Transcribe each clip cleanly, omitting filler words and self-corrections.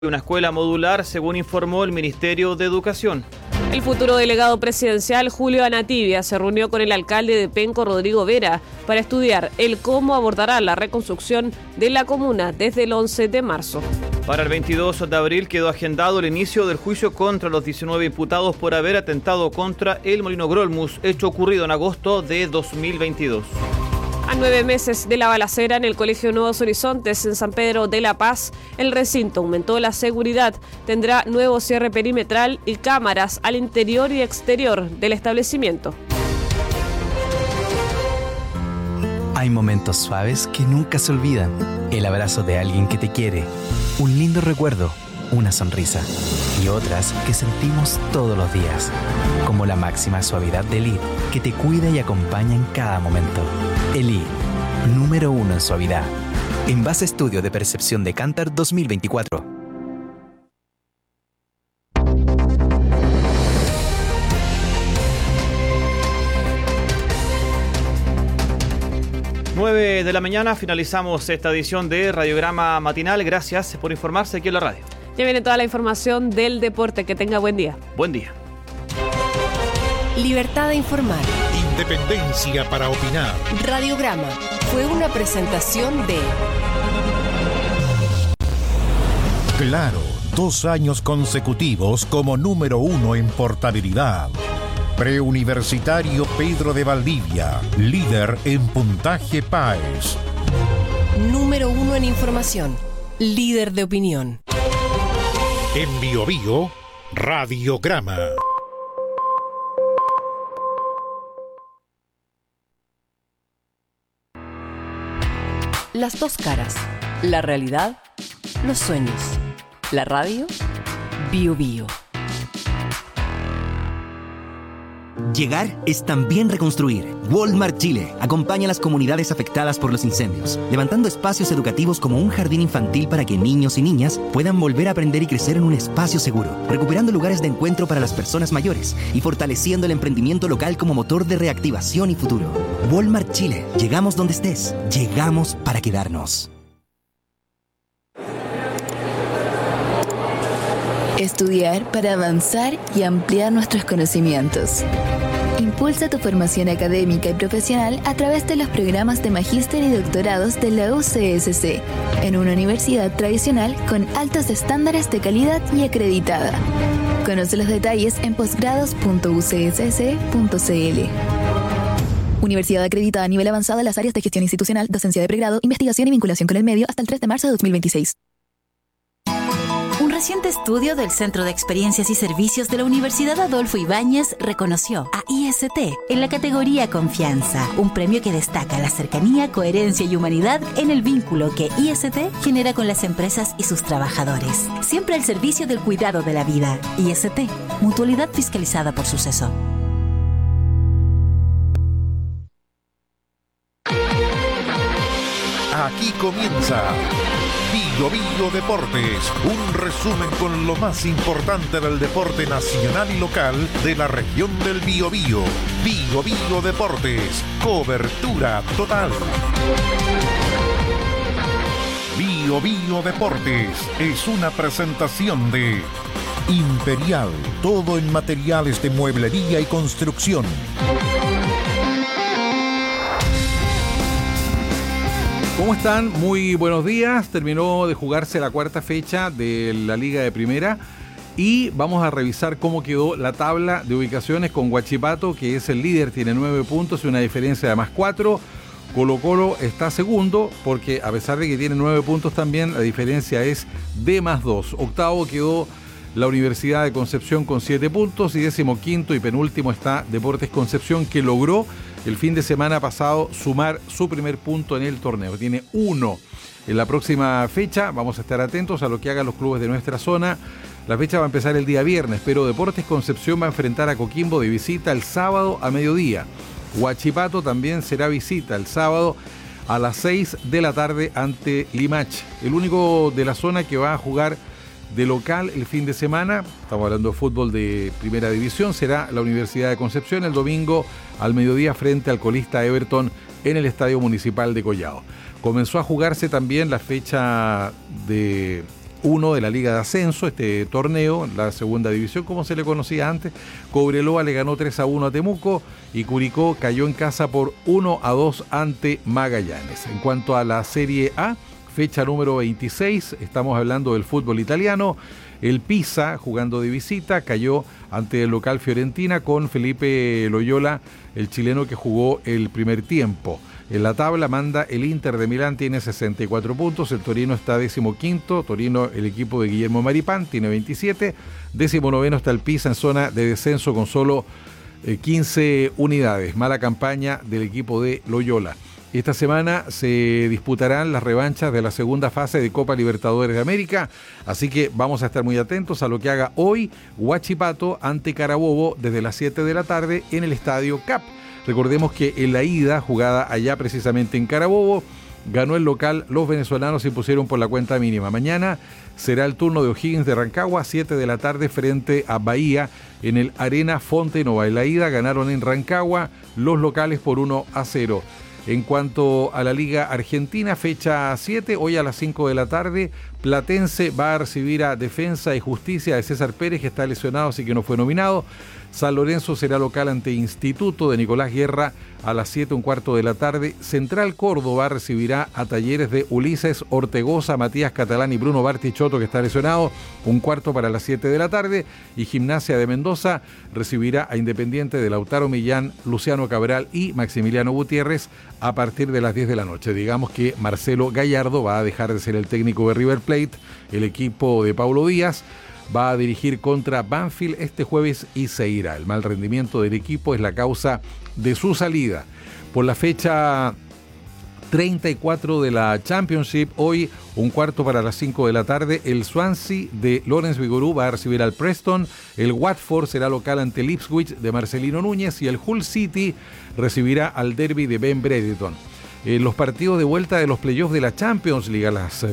una escuela modular, según informó el Ministerio de Educación. El futuro delegado presidencial Julio Anativia se reunió con el alcalde de Penco, Rodrigo Vera, para estudiar el cómo abordará la reconstrucción de la comuna desde el 11 de marzo. Para el 22 de abril quedó agendado el inicio del juicio contra los 19 imputados por haber atentado contra el Molino Grolmus, hecho ocurrido en agosto de 2022. A 9 meses de la balacera en el Colegio Nuevos Horizontes en San Pedro de la Paz, el recinto aumentó la seguridad, tendrá nuevo cierre perimetral y cámaras al interior y exterior del establecimiento. Hay momentos suaves que nunca se olvidan. El abrazo de alguien que te quiere, un lindo recuerdo, una sonrisa. Y otras que sentimos todos los días, como la máxima suavidad de Elite, que te cuida y acompaña en cada momento. Elite, número 1 en suavidad. En base a estudio de percepción de Kantar 2024. Nueve de la mañana, finalizamos esta edición de Radiograma Matinal. Gracias por informarse aquí en la radio. Ya viene toda la información del deporte. Que tenga buen día. Buen día. Libertad de informar. Independencia para opinar. Radiograma fue una presentación de Claro, 2 años consecutivos como número 1 en portabilidad. Preuniversitario Pedro de Valdivia, líder en puntaje PAES. Número 1 en información, líder de opinión. En Biobío, Radiograma. Las dos caras, la realidad, los sueños. La radio, Biobío. Llegar es también reconstruir. Walmart Chile acompaña a las comunidades afectadas por los incendios, levantando espacios educativos como un jardín infantil para que niños y niñas puedan volver a aprender y crecer en un espacio seguro, recuperando lugares de encuentro para las personas mayores y fortaleciendo el emprendimiento local como motor de reactivación y futuro. Walmart Chile, llegamos donde estés, llegamos para quedarnos. Estudiar para avanzar y ampliar nuestros conocimientos. Impulsa tu formación académica y profesional a través de los programas de magíster y doctorados de la UCSC, en una universidad tradicional con altos estándares de calidad y acreditada. Conoce los detalles en posgrados.ucss.cl. Universidad acreditada a nivel avanzado en las áreas de gestión institucional, docencia de pregrado, investigación y vinculación con el medio hasta el 3 de marzo de 2026. Un reciente estudio del Centro de Experiencias y Servicios de la Universidad Adolfo Ibáñez reconoció a IST en la categoría Confianza, un premio que destaca la cercanía, coherencia y humanidad en el vínculo que IST genera con las empresas y sus trabajadores. Siempre al servicio del cuidado de la vida. IST, mutualidad fiscalizada por Suceso. Aquí comienza Biobío Deportes, un resumen con lo más importante del deporte nacional y local de la región del Biobío. Biobío Deportes, cobertura total. Biobío Deportes es una presentación de Imperial, todo en materiales de mueblería y construcción. ¿Cómo están? Muy buenos días. Terminó de jugarse la cuarta fecha de la Liga de Primera y vamos a revisar cómo quedó la tabla de ubicaciones con Huachipato, que es el líder, tiene 9 puntos y una diferencia de +4. Colo-Colo está segundo porque a pesar de que tiene 9 puntos también, la diferencia es de +2. Octavo quedó la Universidad de Concepción con 7 puntos y 15º y penúltimo está Deportes Concepción, que logró el fin de semana pasado sumar su primer punto en el torneo. Tiene 1. En la próxima fecha vamos a estar atentos a lo que hagan los clubes de nuestra zona. La fecha va a empezar el día viernes, pero Deportes Concepción va a enfrentar a Coquimbo de visita el sábado a mediodía. Huachipato también será visita el sábado a las 6 de la tarde ante Limache. El único de la zona que va a jugar de local el fin de semana, estamos hablando de fútbol de primera división, será la Universidad de Concepción el domingo al mediodía frente al colista Everton en el Estadio Municipal de Collao. Comenzó a jugarse también la fecha de 1 de la Liga de Ascenso, este torneo, la segunda división como se le conocía antes. Cobreloa le ganó 3-1 a Temuco y Curicó cayó en casa por 1-2 ante Magallanes. En cuanto a la Serie A, fecha número 26, estamos hablando del fútbol italiano. El Pisa, jugando de visita, cayó ante el local Fiorentina con Felipe Loyola, el chileno que jugó el primer tiempo. En la tabla manda el Inter de Milán, tiene 64 puntos, el Torino está 15º, Torino, el equipo de Guillermo Maripán, tiene 27, 19º está el Pisa en zona de descenso con solo 15 unidades. Mala campaña del equipo de Loyola. Esta semana se disputarán las revanchas de la segunda fase de Copa Libertadores de América, así que vamos a estar muy atentos a lo que haga hoy Huachipato ante Carabobo desde las 7 de la tarde en el Estadio CAP. Recordemos que en la ida, jugada allá precisamente en Carabobo, ganó el local, los venezolanos se impusieron por la cuenta mínima. Mañana será el turno de O'Higgins de Rancagua, 7 de la tarde frente a Bahía en el Arena Fonte Nova. En la ida ganaron en Rancagua los locales por 1-0. En cuanto a la Liga Argentina, fecha 7, hoy a las 5 de la tarde, Platense va a recibir a Defensa y Justicia de César Pérez, que está lesionado, así que no fue nominado. San Lorenzo será local ante Instituto de Nicolás Guerra a las 7:15 de la tarde. Central Córdoba recibirá a Talleres de Ulises Ortegoza, Matías Catalán y Bruno Bartichotto, que está lesionado, 1:15 para las 7 de la tarde. Y Gimnasia de Mendoza recibirá a Independiente de Lautaro Millán, Luciano Cabral y Maximiliano Gutiérrez a partir de las 10 de la noche. Digamos que Marcelo Gallardo va a dejar de ser el técnico de River Plate, el equipo de Paulo Díaz va a dirigir contra Banfield este jueves y se irá. El mal rendimiento del equipo es la causa de su salida. Por la fecha 34 de la Championship, hoy 1:15 para las 5 de la tarde, el Swansea de Lawrence Vigorú va a recibir al Preston, el Watford será local ante el Ipswich de Marcelino Núñez y el Hull City recibirá al Derby de Ben Brereton. Los partidos de vuelta de los playoffs de la Champions League a las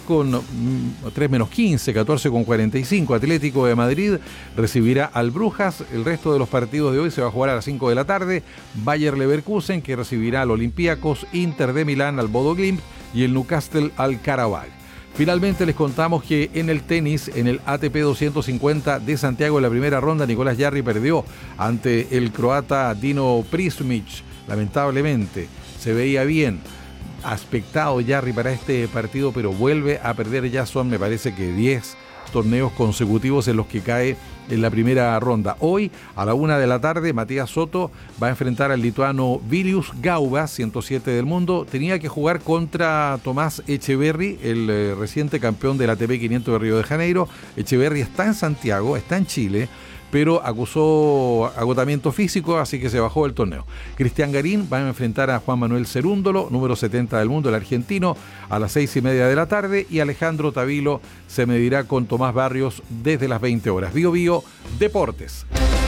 3:15, 14:45, Atlético de Madrid recibirá al Brujas. El resto de los partidos de hoy se va a jugar a las 5 de la tarde. Bayer Leverkusen, que recibirá al Olympiacos, Inter de Milán al Bodo Glimt y el Newcastle al Qarabag. Finalmente les contamos que en el tenis, en el ATP 250 de Santiago, en la primera ronda, Nicolás Jarry perdió ante el croata Dino Prismic, lamentablemente. Se veía bien aspectado Jarry para este partido, pero vuelve a perder. Ya son, me parece que 10 torneos consecutivos en los que cae en la primera ronda. Hoy, a la 1 de la tarde, Matías Soto va a enfrentar al lituano Vilius Gauba, 107 del mundo. Tenía que jugar contra Tomás Echeverry, el reciente campeón del ATP 500 de Río de Janeiro. Echeverry está en Santiago, está en Chile, pero acusó agotamiento físico, así que se bajó del torneo. Cristian Garín va a enfrentar a Juan Manuel Cerúndolo, número 70 del mundo, el argentino, a las 6:30 de la tarde, y Alejandro Tavilo se medirá con Tomás Barrios desde las 20 horas. Bío Bío Deportes.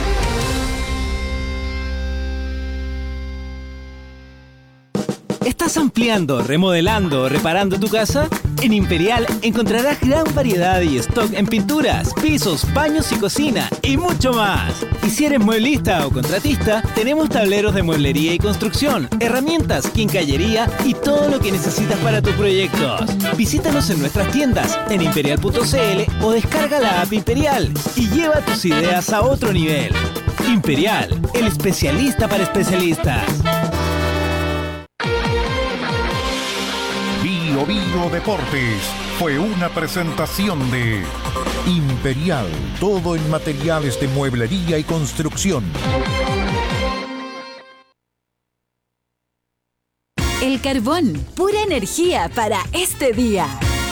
¿Estás ampliando, remodelando o reparando tu casa? En Imperial encontrarás gran variedad y stock en pinturas, pisos, baños y cocina y mucho más. Y si eres mueblista o contratista, tenemos tableros de mueblería y construcción, herramientas, quincallería y todo lo que necesitas para tus proyectos. Visítanos en nuestras tiendas en imperial.cl o descarga la app Imperial y lleva tus ideas a otro nivel. Imperial, el especialista para especialistas. Bío Bío Deportes fue una presentación de Imperial, todo en materiales de mueblería y construcción. El carbón, pura energía para este día.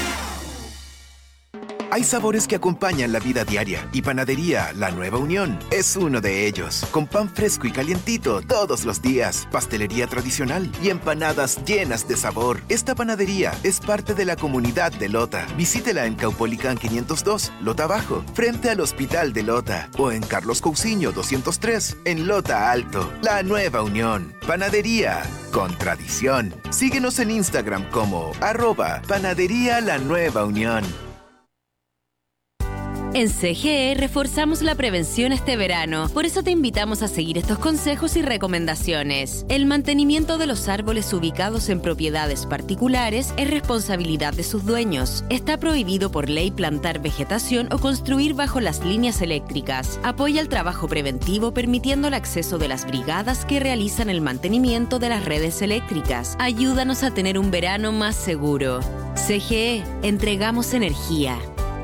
Hay sabores que acompañan la vida diaria y Panadería La Nueva Unión es uno de ellos. Con pan fresco y calientito todos los días, pastelería tradicional y empanadas llenas de sabor. Esta panadería es parte de la comunidad de Lota. Visítela en Caupolicán 502, Lota Bajo, frente al Hospital de Lota, o en Carlos Cousiño 203, en Lota Alto. La Nueva Unión, panadería con tradición. Síguenos en Instagram como @Panadería La Nueva Unión. En CGE reforzamos la prevención este verano, por eso te invitamos a seguir estos consejos y recomendaciones. El mantenimiento de los árboles ubicados en propiedades particulares es responsabilidad de sus dueños. Está prohibido por ley plantar vegetación o construir bajo las líneas eléctricas. Apoya el trabajo preventivo permitiendo el acceso de las brigadas que realizan el mantenimiento de las redes eléctricas. Ayúdanos a tener un verano más seguro. CGE, entregamos energía.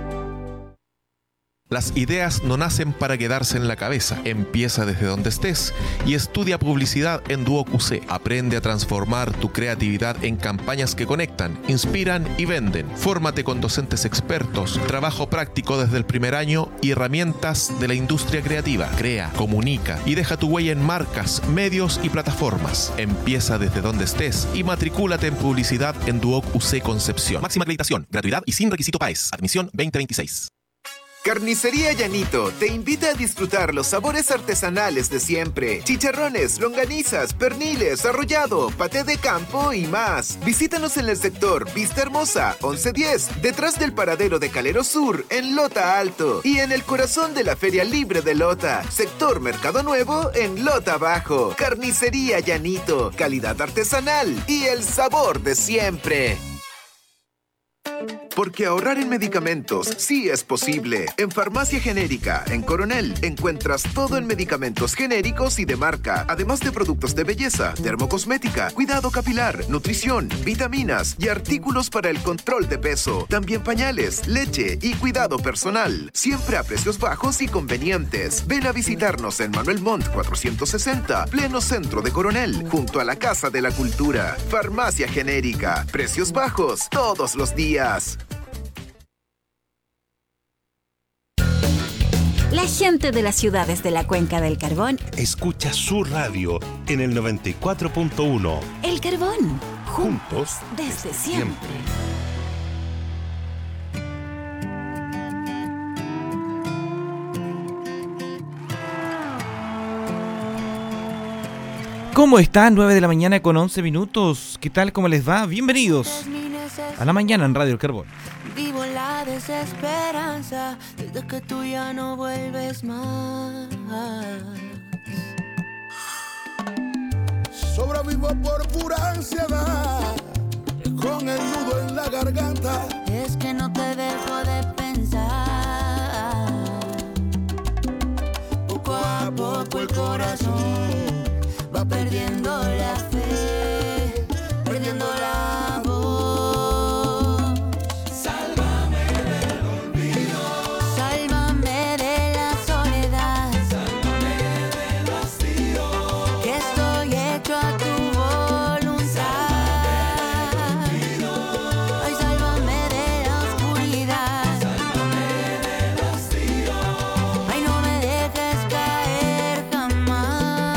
Las ideas no nacen para quedarse en la cabeza. Empieza desde donde estés y estudia publicidad en Duoc UC. Aprende a transformar tu creatividad en campañas que conectan, inspiran y venden. Fórmate con docentes expertos, trabajo práctico desde el primer año y herramientas de la industria creativa. Crea, comunica y deja tu huella en marcas, medios y plataformas. Empieza desde donde estés y matricúlate en publicidad en Duoc UC Concepción. Máxima acreditación, gratuidad y sin requisito PAES. Admisión 2026. Carnicería Llanito te invita a disfrutar los sabores artesanales de siempre. Chicharrones, longanizas, perniles, arrollado, paté de campo y más. Visítanos en el sector Vista Hermosa, 1110, detrás del paradero de Calero Sur, en Lota Alto. Y en el corazón de la Feria Libre de Lota, sector Mercado Nuevo, en Lota Bajo. Carnicería Llanito, calidad artesanal y el sabor de siempre. Porque ahorrar en medicamentos sí es posible. En Farmacia Genérica, en Coronel, encuentras todo en medicamentos genéricos y de marca, además de productos de belleza, dermocosmética, cuidado capilar, nutrición, vitaminas y artículos para el control de peso. También pañales, leche y cuidado personal. Siempre a precios bajos y convenientes. Ven a visitarnos en Manuel Montt 460, pleno centro de Coronel, junto a la Casa de la Cultura. Farmacia Genérica. Precios bajos todos los días. La gente de las ciudades de la Cuenca del Carbón escucha su radio en el 94.1. El Carbón. Juntos desde siempre. ¿Cómo están? 9 de la mañana con 11 minutos. ¿Qué tal? ¿Cómo les va? Bienvenidos a la mañana en Radio El Carbón. Vivo la desesperanza desde que tú ya no vuelves más. Sobrevivo por pura ansiedad, con el nudo en la garganta. Es que no te dejo de pensar. Poco a poco el corazón va perdiendo la fe, perdiendo la voz. Sálvame del olvido, sálvame de la soledad, sálvame del hastío, que estoy hecho a tu voluntad. Ay, sálvame de la oscuridad, sálvame del hastío. Ay, no me dejes caer jamás.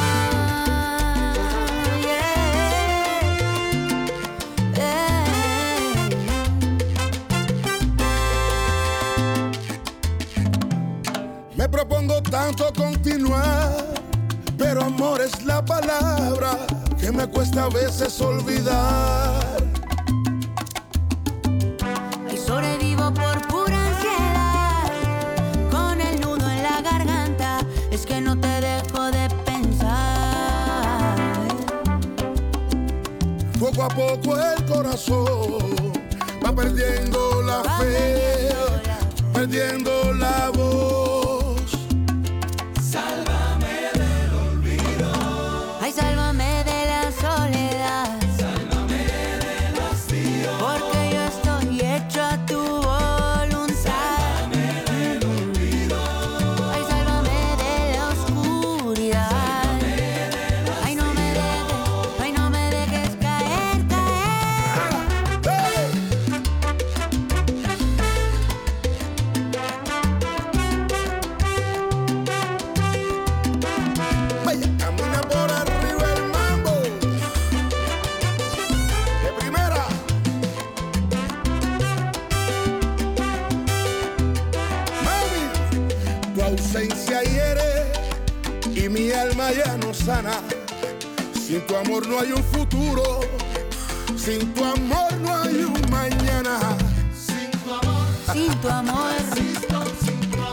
Me propongo tanto continuar, pero amor es la palabra que me cuesta a veces olvidar. Y sobrevivo por pura ansiedad, con el nudo en la garganta. Es que no te dejo de pensar. Poco a poco el corazón va perdiendo la fe, perdiendo la voz. Sálvame del olvido. Ay, sálvame de la soledad. Sálvame del hastío. Porque yo estoy hecho a tu voluntad. Sálvame del olvido. Ay, sálvame de la oscuridad. Sálvame del hastío. Ay, no me dejes caer, Vaya, camina por arriba el mambo. De primera. Mami, tu ausencia hiere y mi alma ya no sana. Sin tu amor no hay un futuro, sin tu amor no hay un mañana. sin tu amor, sin tu amor.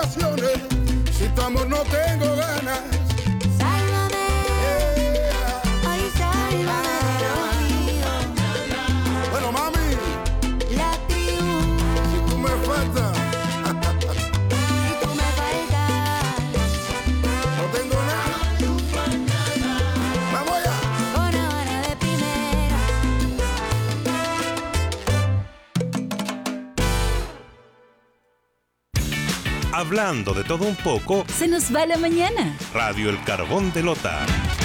vacaciones. Si tu amor no tengo ganas. Sálvame, ay, sálvame del olvido. Bueno, mami, La tribu, si tú me faltas, si tú me faltas, no tengo nada. Vamos allá. con hora de primera. Hablando de todo un poco, Se nos va la mañana. Radio El Carbón de Lota.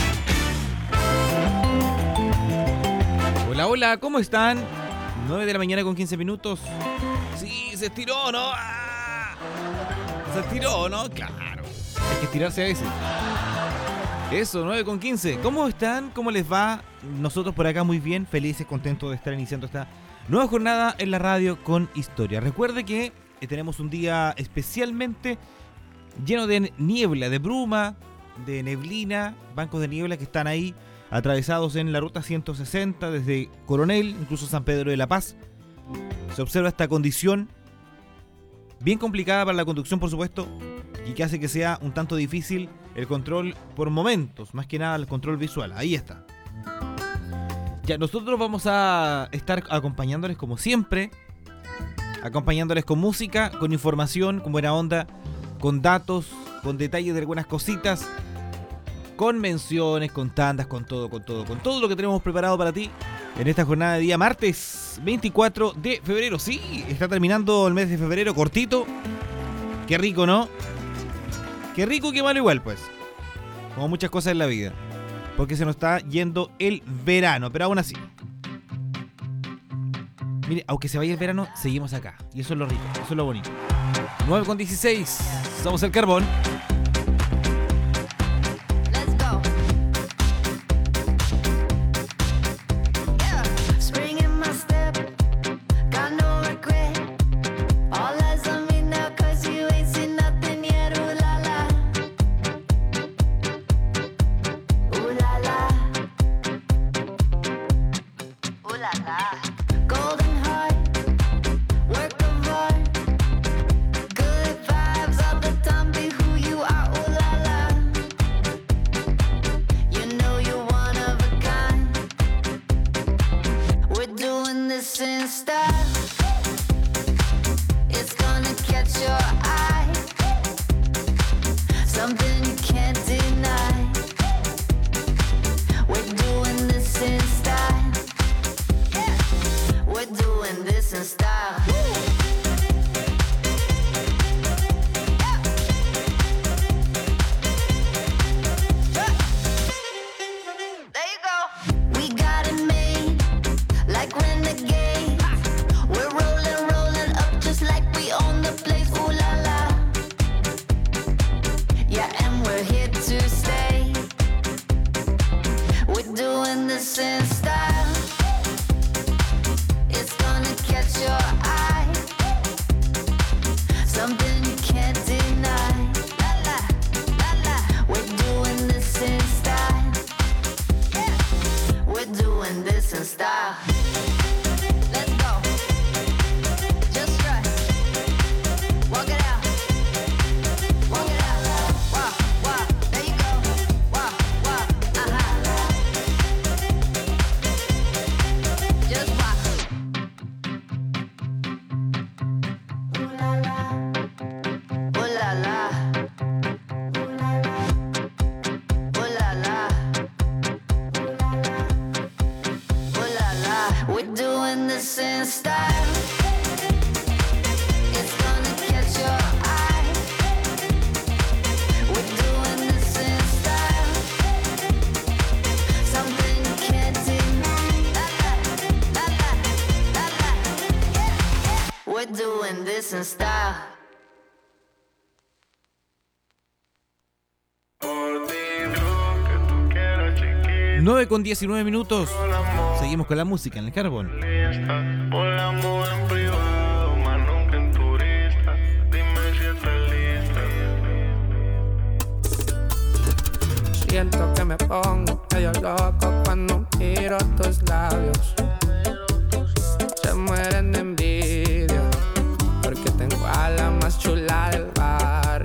Hola, hola, ¿cómo están? 9 de la mañana con 15 minutos. Sí, se estiró, ¿no? ¡Ah! Se estiró, ¿no? Claro. Hay que estirarse a veces. Eso, 9 con 15. ¿Cómo están? ¿Cómo les va? Nosotros por acá muy bien, felices, contentos de estar iniciando esta nueva jornada en la radio con historia. Recuerde que tenemos un día especialmente lleno de niebla, de bruma, de neblina, bancos de niebla que están ahí atravesados en la ruta 160 desde Coronel, incluso San Pedro de la Paz. Se observa esta condición bien complicada para la conducción, por supuesto, y que hace que sea un tanto difícil el control por momentos, más que nada el control visual. Ahí está. Ya, nosotros vamos a estar acompañándoles como siempre, acompañándoles con música, con información, con buena onda, con datos, con detalles de algunas cositas, con menciones, con tandas, con todo lo que tenemos preparado para ti en esta jornada de día martes 24 de febrero. Sí, está terminando el mes de febrero, cortito. Qué rico, ¿no? Qué rico, qué malo igual, pues. Como muchas cosas en la vida. Porque se nos está yendo el verano, pero aún así. Mire, aunque se vaya el verano, seguimos acá. Y eso es lo rico, eso es lo bonito. 9 con 16, somos el Carbón. Let's go. Yeah, spring in my step, got no regret. All eyes on me now 'cause you ain't seen nothing yet. Ooh la la, ooh la la, ooh la la. Golden heart, work of art, good vibes all the time. Be who you are. Ooh la la. You know you're one of a kind. We're doing this in style. It's gonna catch your eye. Something you can't deny. We're doing this in style. We're doing this in style. There you go. We got it made, like renegade. We're rolling up just like we own the place. Ooh la la. Yeah, and we're here to stay. We're doing this in style. It's gonna catch your eye. Something you can't deny. La la, la la. We're doing this in style. We're doing this in style. Let's go. Just trust. Walk it out. Walk it out. Walk, walk. There you go. Walk, walk. Just walk. Ooh la la. Ooh la la. Ooh la la. Ooh la la. We're doing this in style. It's gonna catch your eye. We're doing this in style. Something you can't deny. La la, la la, la la. We're doing this in style. 9 con 19 minutos. Seguimos con la música en el Carbón. Volamos en privado, más nunca en turista. Dime si estás lista. Siento que me pongo medio loco cuando miro tus labios. Se mueren de envidia porque tengo a la más chula del barrio.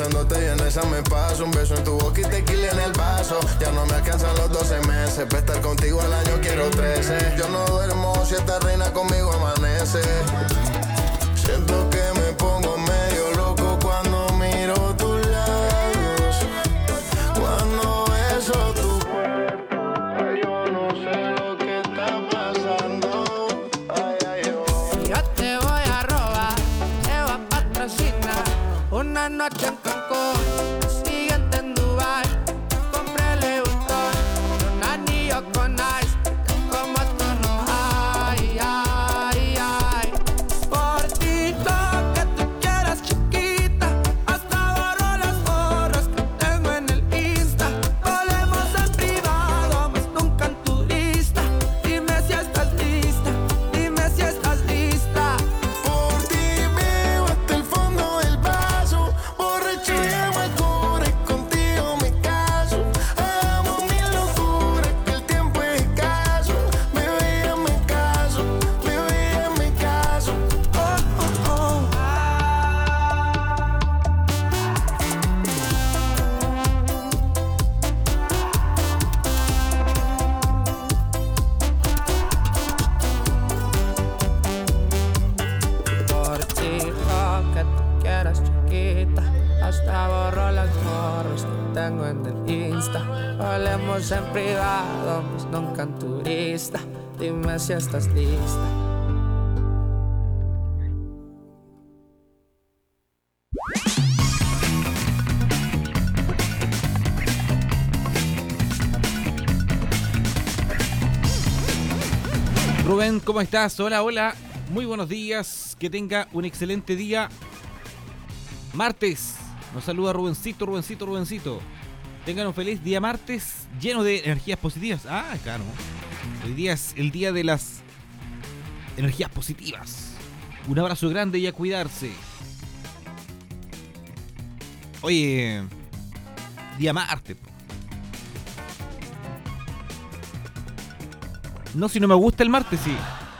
pensándote y en esa me paso. Un beso en tu boca y tequila en el vaso. Ya no me alcanzan los 12 meses. Para estar contigo al año quiero 13. Yo no duermo si esta reina conmigo amanece. Siento que me pongo medio loco cuando miro tus labios. Cuando beso tu cuerpo, yo no sé lo que está pasando. Ay, ay, oh. Yo te voy a robar, te voy a patrocinar. Una noche en Cancún, la siguiente en Dubai. Compré Leutón, un anillo con ice. Como tú no hay, ay, ay. Por ti lo que tú quieras, chiquita. Hasta borro las fotos que tengo en el Insta. Volvemos en privado, más nunca en turista. Dime si estás lista, dime si estás lista. Por ti veo hasta el fondo del vaso. Borrachera me cura y contigo me caso. Hagamos mil locuras que el tiempo es escaso. Bebé, ya me caso, bebé, ya me caso. Oh, oh, oh. Por ti lo que tú quieras, chiquita. Hasta borro las fotos que tengo en el Insta. Hablemos en privado, más nunca en turista. Dime si estás lista. Rubén, ¿cómo estás? Hola, hola. Muy buenos días. Que tenga un excelente día. Martes. Nos saluda Rubencito, Rubencito, Rubencito. Tengan un feliz día martes lleno de energías positivas. Ah, claro. Hoy día es el día de las energías positivas. Un abrazo grande y a cuidarse. Oye, día martes. No, si no me gusta el martes, sí.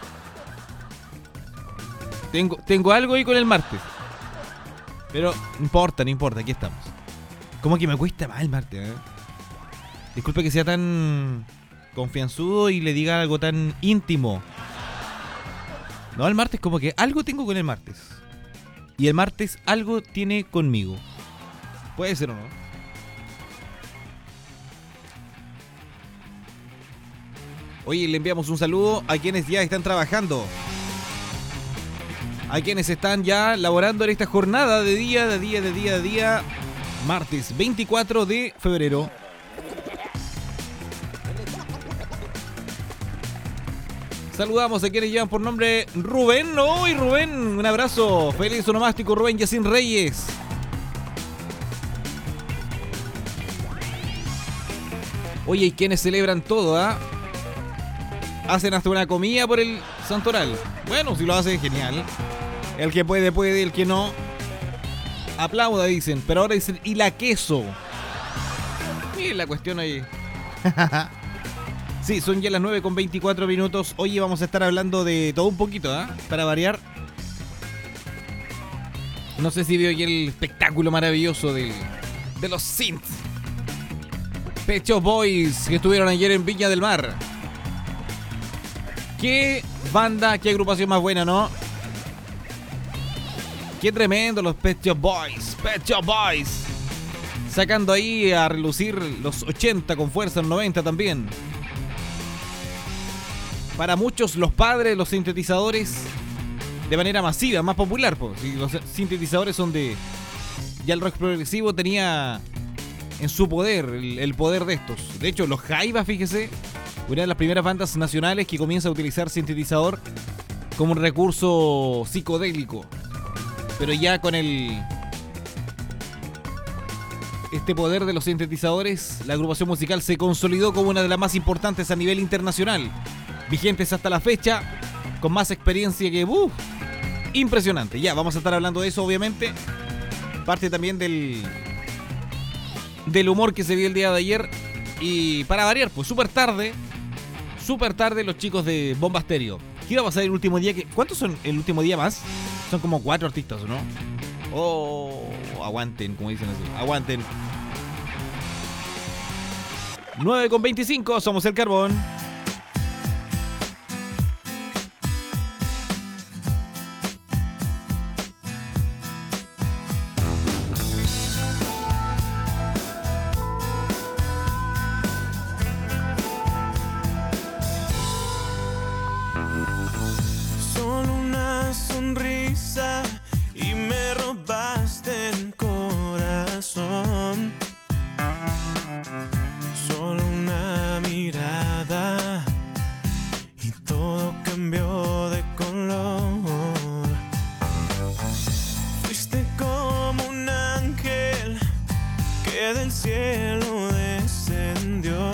Tengo algo ahí con el martes. Pero no importa, aquí estamos. Como que me cuesta más el martes, ¿eh? Disculpe que sea tan confianzudo y le diga algo tan íntimo. No, el martes como que algo tengo con el martes. Y el martes algo tiene conmigo. Puede ser o no. Oye, le enviamos un saludo a quienes ya están trabajando. A quienes están ya laborando en esta jornada de día. Martes 24 de febrero. Saludamos a quienes llevan por nombre Rubén. ¡Hoy Rubén! Un abrazo. Feliz onomástico Rubén Yacín Reyes. Oye, ¿y quienes celebran todo, ah? Hacen hasta una comida por el santoral. Bueno, si lo hace, genial. El que puede, el que no, aplauda, dicen. Pero ahora dicen, ¿y la queso? Miren la cuestión ahí. Sí, son ya las 9:24. Hoy vamos a estar hablando de todo un poquito, ¿eh? Para variar. No sé si vio aquí el espectáculo maravilloso de los synths. Pet Shop Boys, que estuvieron ayer en Viña del Mar. Qué banda, qué agrupación más buena, ¿no? Qué tremendo los Pet Shop Boys. Pet Shop Boys. Sacando ahí a relucir los 80 con fuerza, los 90 también. Para muchos, los padres, los sintetizadores, de manera masiva, más popular, pues. Si los sintetizadores son de... Ya el rock progresivo tenía en su poder, el poder de estos. De hecho, los Jaivas, fíjese, una de las primeras bandas nacionales que comienza a utilizar sintetizador como un recurso psicodélico. Pero ya con este poder de los sintetizadores, la agrupación musical se consolidó como una de las más importantes a nivel internacional, vigentes hasta la fecha, con más experiencia que... impresionante. Ya, vamos a estar hablando de eso, obviamente. Parte también del humor que se vio el día de ayer. Y para variar, pues súper tarde los chicos de Bomba Estéreo. ¿Qué iba a pasar el último día? ¿Cuántos son el último día más? Son como 4 artistas, ¿no? aguanten, como dicen así. Aguanten. 9:25, somos el Carbón. Solo una sonrisa y me robaste el corazón. Solo una mirada y todo cambió de color. Fuiste como un ángel que del cielo descendió.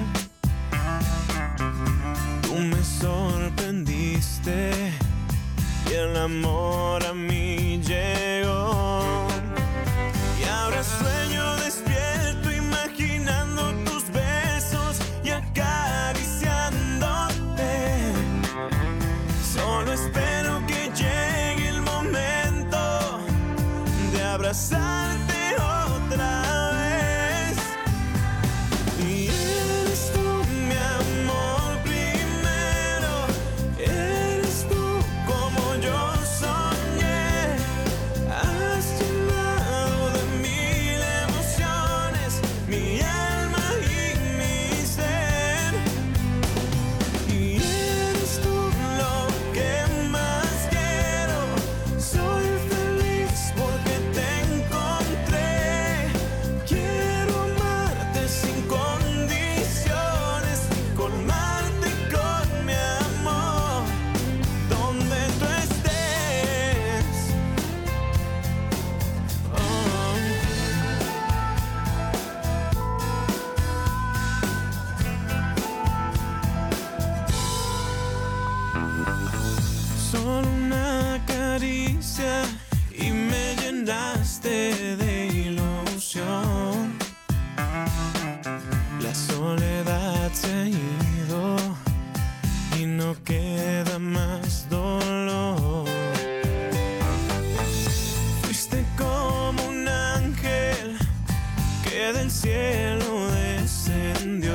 Tú me sorprendiste y el amor a mí llegó. Y ahora sueño despierto imaginando tus besos y acariciándote. Solo espero que llegue el momento de abrazarte otra vez. Y eres tú mi amor primero, eres tú como yo soñé. Has llenado de mil emociones mi alma y mi ser. Y eres tú lo que más quiero. Soy feliz porque te encontré. Quiero amarte sin condiciones, colmarte con mi amor donde tú estés. Solo una caricia y me llenaste de ilusión. La soledad se ha ido y no queda más dolor. Fuiste como un ángel que del cielo descendió.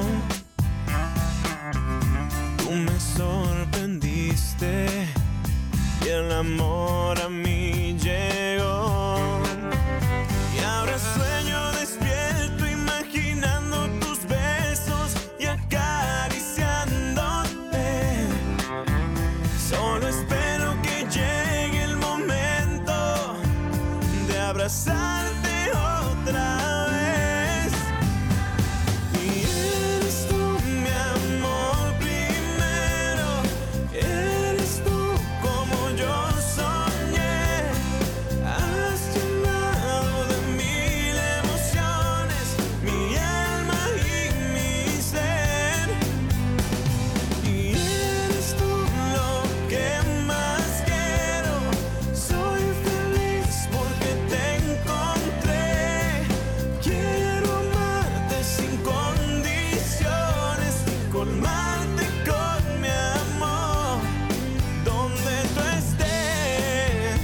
Tú me sorprendiste y el amor a mí llegó. Y ahora sueño despierto imaginando tus besos y acariciándote. Solo espero que llegue el momento de abrazarte otra vez. Y eres tú mi amor primero, eres tú como yo soñé. Has llenado de mil emociones mi alma y mi ser. Y eres tú lo que más quiero. Soy feliz porque te encontré. Quiero amarte sin condiciones, colmarte con mi amor donde tú estés.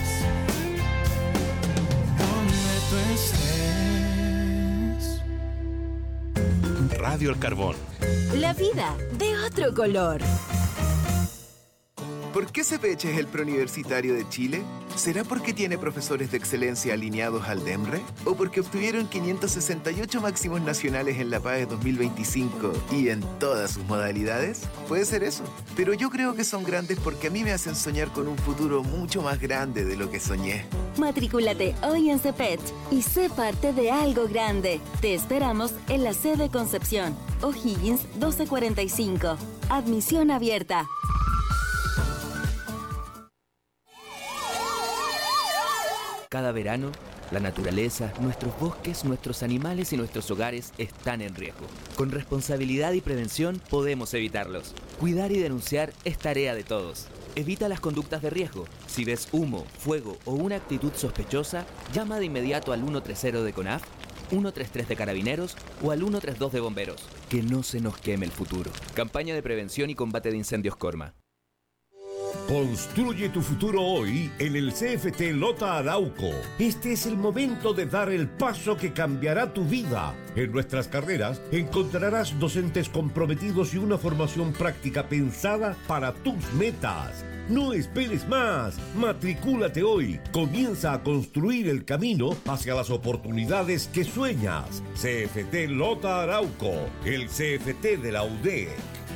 Donde tú estés. Radio El Carbón. La vida de otro color. ¿Por qué CPH es el preuniversitario de Chile? ¿Será porque tiene profesores de excelencia alineados al DEMRE? ¿O porque obtuvieron 568 máximos nacionales en la PAE 2025 y en todas sus modalidades? Puede ser eso. Pero yo creo que son grandes porque a mí me hacen soñar con un futuro mucho más grande de lo que soñé. Matricúlate hoy en CEPECH y sé parte de algo grande. Te esperamos en la sede Concepción, O'Higgins 1245. Admisión abierta. Cada verano, la naturaleza, nuestros bosques, nuestros animales y nuestros hogares están en riesgo. Con responsabilidad y prevención podemos evitarlos. Cuidar y denunciar es tarea de todos. Evita las conductas de riesgo. Si ves humo, fuego o una actitud sospechosa, llama de inmediato al 130 de CONAF, 133 de Carabineros o al 132 de Bomberos. Que no se nos queme el futuro. Campaña de prevención y combate de incendios Corma. Construye tu futuro hoy en el CFT Lota Arauco. Este es el momento de dar el paso que cambiará tu vida. En nuestras carreras encontrarás docentes comprometidos y una formación práctica pensada para tus metas. No esperes más. Matricúlate hoy. Comienza a construir el camino hacia las oportunidades que sueñas. CFT Lota Arauco, el CFT de la UDEC.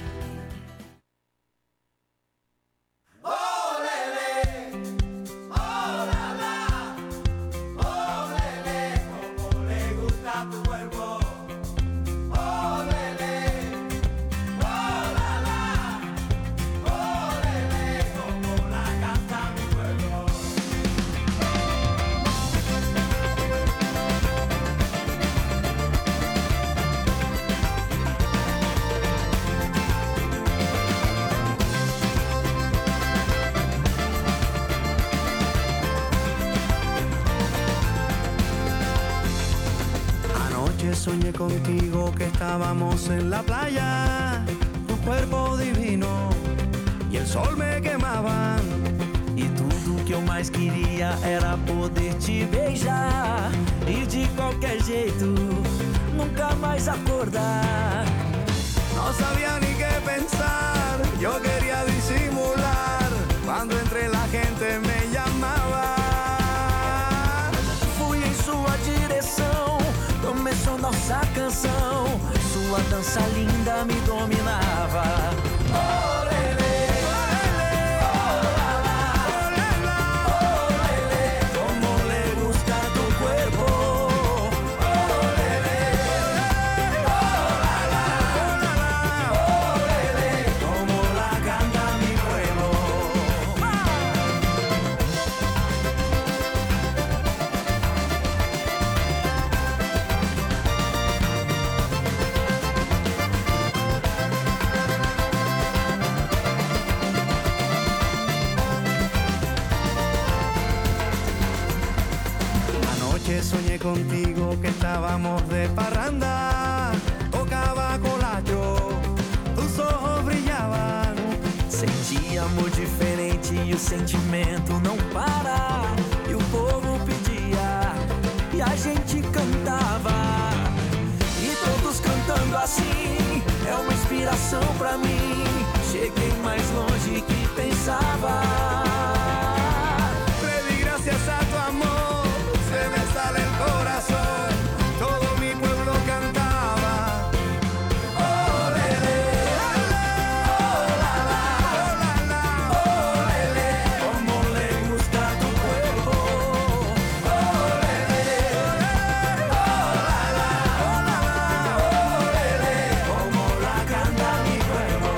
Soñé contigo que estábamos en la playa, tu cuerpo divino e el sol me quemaban. E tudo que eu mais queria era poder te beijar e de qualquer jeito nunca mais acordar. No sabía ni qué pensar, yo quería disimular cuando entre la gente me llamaba. Fui em sua direção, começou nossa canção, sua dança linda me dominava. Oh, lelê, oh, lala, oh, lelê, como le gusta tu cuerpo. Oh, lelê, oh, lala, oh, lelê, como la canta mi pueblo. Anoche soñé contigo que estábamos de parranda, tocaba colacho, tus ojos brillaban. Senti amor diferente e o sentimento não para. E o povo pedia e a gente cantava. E todos cantando assim é uma inspiração pra mim. Cheguei mais longe que pensava. Le di gracias a tu amor, se me sale el corazón, todo mi pueblo cantaba. Oh, lelê, oh, lala, oh, lelê, como le gusta tu cuerpo. Oh, lelê, oh, lala, oh, lelê, como la canta mi pueblo.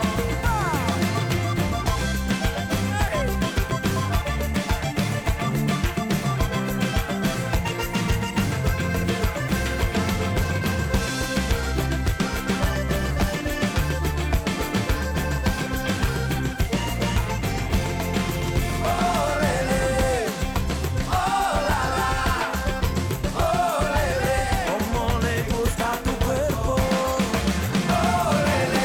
Como le gusta tu cuerpo. Oh, lelê,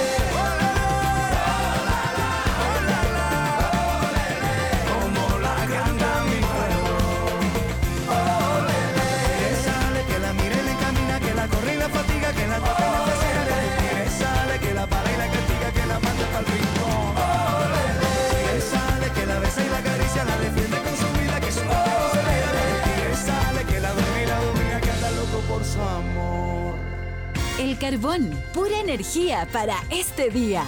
como la canta mi pueblo. Oh, lelê, Que sale, que la mire y le camina, que la corre y la fatiga, que la toca y la fascina, que sale, que la para y la castiga, que la manda pa'l rincón. Que sale, que la besa y la acaricia, la defiende con su vida, que su mujer no se olvida. Que sale, que la duerme y la domina, que anda loco por su amor. El carbón, pura energía para este día.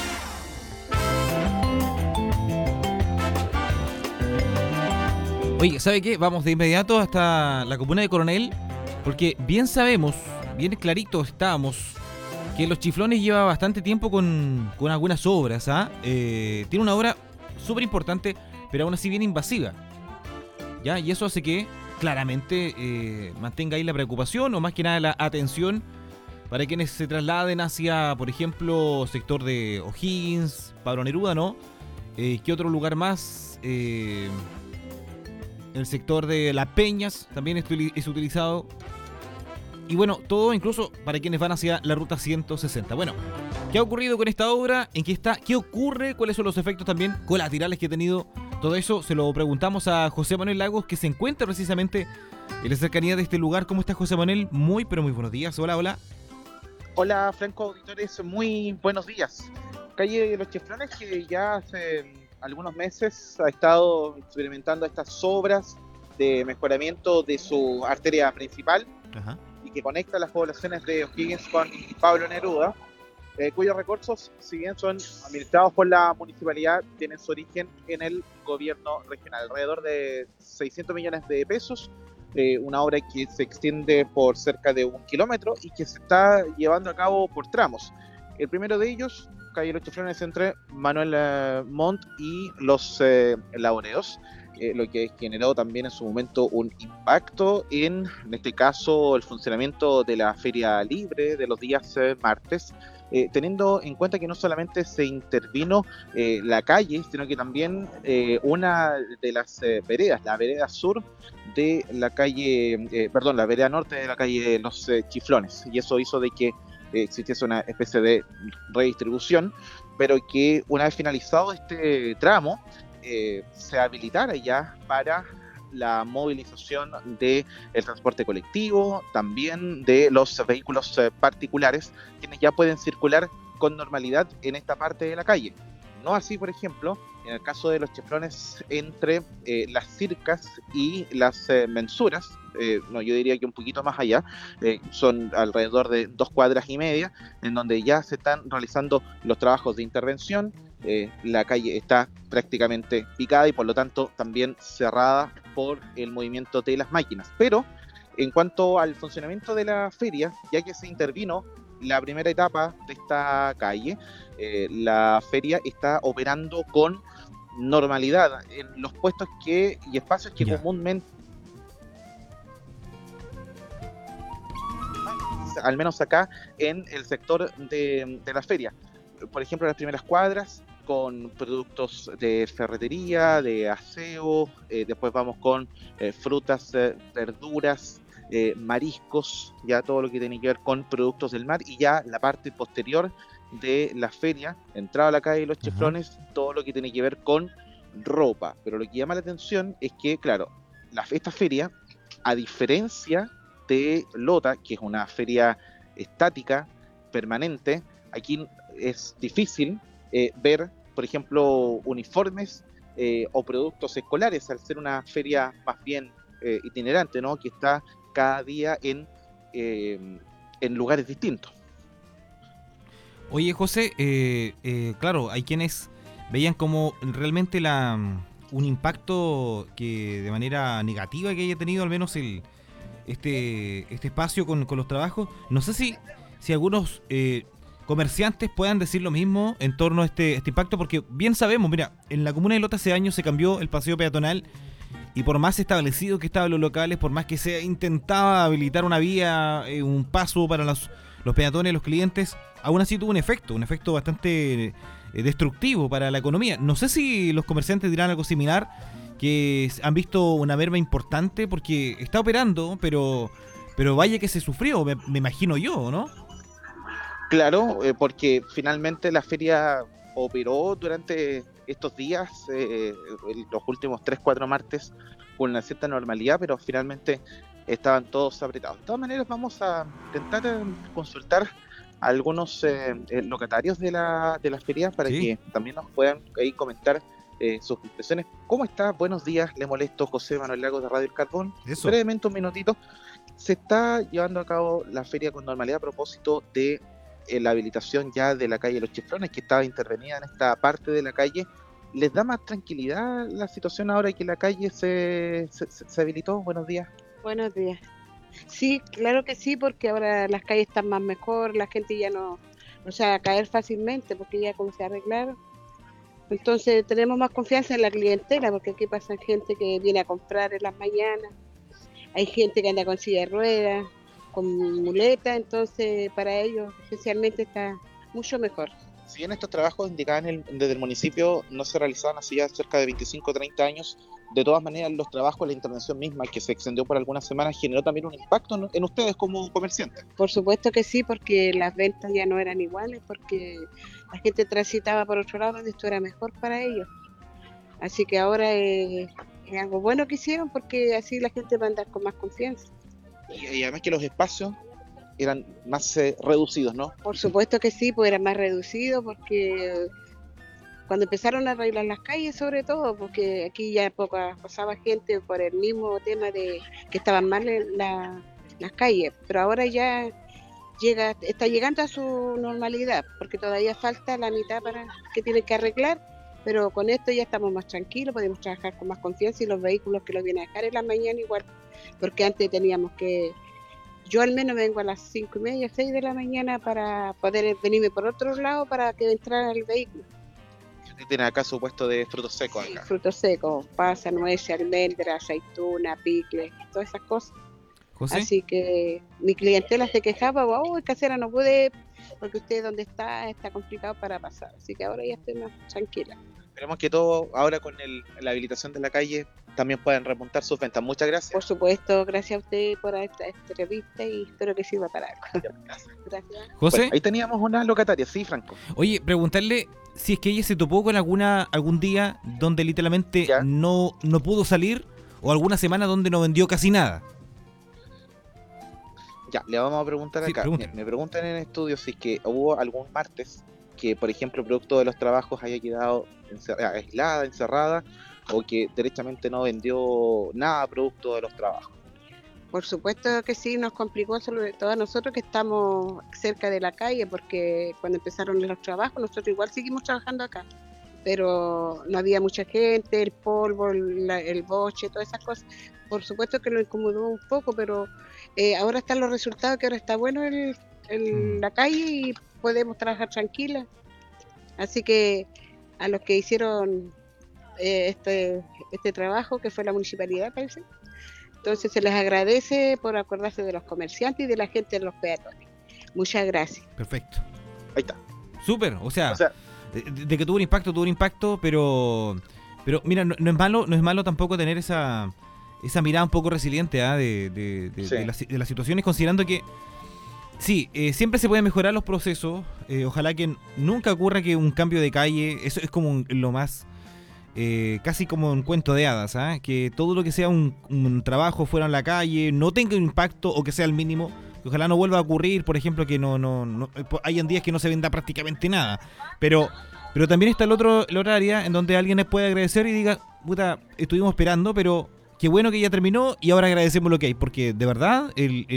Oye, ¿sabe qué? Vamos de inmediato hasta la comuna de Coronel, porque bien sabemos, bien clarito estábamos, que Los Chiflones lleva bastante tiempo con algunas obras, ¿ah? Tiene una obra súper importante, pero aún así bien invasiva, ¿ya? Y eso hace que, claramente, mantenga ahí la preocupación, o más que nada la atención, para quienes se trasladen hacia, por ejemplo, sector de O'Higgins, Pablo Neruda, ¿no? ¿Qué otro lugar más? El sector de Las Peñas también es utilizado. Y bueno, todo incluso para quienes van hacia la ruta 160. Bueno, ¿Qué ha ocurrido con esta obra? ¿En qué está? ¿Qué ocurre? ¿Cuáles son los efectos también colaterales que ha tenido todo eso? Se lo preguntamos a José Manuel Lagos, que se encuentra precisamente en la cercanía de este lugar. ¿Cómo está, José Manuel? Muy, pero muy buenos días. Hola, hola. Hola, Franco Auditores, muy buenos días. Calle de los Chiflones, que ya hace algunos meses ha estado experimentando estas obras de mejoramiento de su arteria principal. Ajá. Y que conecta las poblaciones de O'Higgins con Pablo Neruda, cuyos recursos, si bien son administrados por la municipalidad, tienen su origen en el gobierno regional, alrededor de 600 millones de pesos, una obra que se extiende por cerca de 1 kilómetro y que se está llevando a cabo por tramos. El primero de ellos, calle Los Chiflones, entre Manuel Montt y Los Laureos, lo que generó también en su momento un impacto en este caso, el funcionamiento de la feria libre de los días martes, teniendo en cuenta que no solamente se intervino la calle, sino que también una de las veredas, la vereda sur de la calle, la vereda norte de la calle de Los Chiflones, y eso hizo de que existiese una especie de redistribución, pero que una vez finalizado este tramo, se habilitara ya para la movilización del transporte colectivo, también de los vehículos particulares, quienes ya pueden circular con normalidad en esta parte de la calle. No así, por ejemplo, en el caso de Los Chiflones, entre las Circas y las Mensuras, yo diría que un poquito más allá, son alrededor de 2,5 cuadras, en donde ya se están realizando los trabajos de intervención. La calle está prácticamente picada y por lo tanto también cerrada por el movimiento de las máquinas. Pero en cuanto al funcionamiento de la feria, ya que se intervino la primera etapa de esta calle, la feria está operando con normalidad en los puestos y espacios que comúnmente, al menos acá en el sector de la feria, por ejemplo, las primeras cuadras con productos de ferretería, de aseo, después vamos con frutas, verduras, mariscos, ya todo lo que tiene que ver con productos del mar, y ya la parte posterior de la feria, entrada a la calle de Los Chiflones, todo lo que tiene que ver con ropa. Pero lo que llama la atención es que, claro, esta feria, a diferencia de Lota, que es una feria estática, permanente, aquí es difícil ver, por ejemplo, uniformes o productos escolares, al ser una feria más bien itinerante, ¿no? Que está cada día en lugares distintos. Oye, José, claro, hay quienes veían como realmente un impacto que de manera negativa que haya tenido al menos este espacio con los trabajos. No sé si algunos comerciantes puedan decir lo mismo en torno a este impacto, porque bien sabemos, mira, en la comuna de Lota hace años se cambió el paseo peatonal y por más establecido que estaban los locales, por más que se intentaba habilitar una vía, un paso para los peatones, los clientes, aún así tuvo un efecto bastante destructivo para la economía. No sé si los comerciantes dirán algo similar, que han visto una merma importante porque está operando, pero vaya que se sufrió, me imagino yo, ¿no? Claro, porque finalmente la feria operó durante estos días, los últimos 3-4 martes, con una cierta normalidad, pero finalmente estaban todos apretados. De todas maneras, vamos a intentar consultar a algunos locatarios de la feria para que también nos puedan ahí comentar sus impresiones. ¿Cómo está? Buenos días, le molesto, José Manuel Lagos de Radio El Carbón. Brevemente, un minutito. Se está llevando a cabo la feria con normalidad a propósito de la habilitación ya de la calle Los Chiflones, que estaba intervenida en esta parte de la calle. ¿Les da más tranquilidad la situación ahora que la calle se habilitó? Buenos días. Buenos días. Sí, claro que sí, porque ahora las calles están más mejor, la gente ya no se va a caer fácilmente, porque ya como se arreglaron. Entonces tenemos más confianza en la clientela, porque aquí pasa gente que viene a comprar en las mañanas, hay gente que anda con silla de ruedas, con muleta, entonces para ellos especialmente está mucho mejor. Si bien estos trabajos indicaban desde el municipio no se realizaban hace ya cerca de 25 o 30 años, de todas maneras los trabajos, la intervención misma que se extendió por algunas semanas generó también un impacto en ustedes como comerciantes. Por supuesto que sí, porque las ventas ya no eran iguales, porque la gente transitaba por otro lado y esto era mejor para ellos. Así que ahora es algo bueno que hicieron, porque así la gente va a andar con más confianza. Y además que los espacios eran más reducidos, ¿no? Por supuesto que sí, pues era más reducido, porque cuando empezaron a arreglar las calles, sobre todo, porque aquí ya pasaba gente por el mismo tema de que estaban mal las calles, pero ahora ya está llegando a su normalidad, porque todavía falta la mitad para que tienen que arreglar, pero con esto ya estamos más tranquilos, podemos trabajar con más confianza y los vehículos que los vienen a dejar en la mañana igual, porque antes teníamos que... Yo al menos vengo a las 5:30, 6 de la mañana para poder venirme por otro lado para que entrara el vehículo. Usted tiene acá su puesto de frutos secos acá. Frutos secos, pasas, nueces, almendras, aceituna, picle, todas esas cosas. ¿José? Así que mi clientela se quejaba, casera, no pude, porque usted donde está complicado para pasar. Así que ahora ya estoy más tranquila. Esperemos que todo, ahora con la habilitación de la calle, también puedan remontar sus ventas. Muchas gracias. Por supuesto, gracias a usted por esta entrevista y espero que sirva para algo. Gracias. José. Bueno, ahí teníamos una locataria, sí, Franco. Oye, preguntarle si es que ella se topó con algún día donde literalmente no pudo salir, o alguna semana donde no vendió casi nada. Ya, le vamos a preguntar acá. Me preguntan en el estudio si es que hubo algún martes que, por ejemplo, producto de los trabajos haya quedado aislada, encerrada, o que derechamente no vendió nada producto de los trabajos. Por supuesto que sí, nos complicó sobre todo a nosotros que estamos cerca de la calle, porque cuando empezaron los trabajos nosotros igual seguimos trabajando acá, pero no había mucha gente, el polvo, el boche, todas esas cosas. Por supuesto que lo incomodó un poco, pero ahora están los resultados, que ahora está bueno la calle y podemos trabajar tranquila. Así que a los que hicieron este trabajo, que fue la municipalidad, parece, entonces se les agradece por acordarse de los comerciantes y de la gente de los peatones. Muchas gracias. Perfecto. Ahí está. Súper, o sea de que tuvo un impacto, pero mira, no es malo tampoco tener esa mirada un poco resiliente de las situaciones, considerando que sí, siempre se pueden mejorar los procesos. Ojalá que nunca ocurra que un cambio de calle, eso es como lo más, casi como un cuento de hadas, que todo lo que sea un trabajo fuera en la calle no tenga un impacto, o que sea el mínimo. Ojalá no vuelva a ocurrir, por ejemplo, que no hay en días que no se venda prácticamente nada. Pero también está la otra área en donde alguien les puede agradecer y diga, puta, estuvimos esperando, pero qué bueno que ya terminó y ahora agradecemos lo que hay, porque de verdad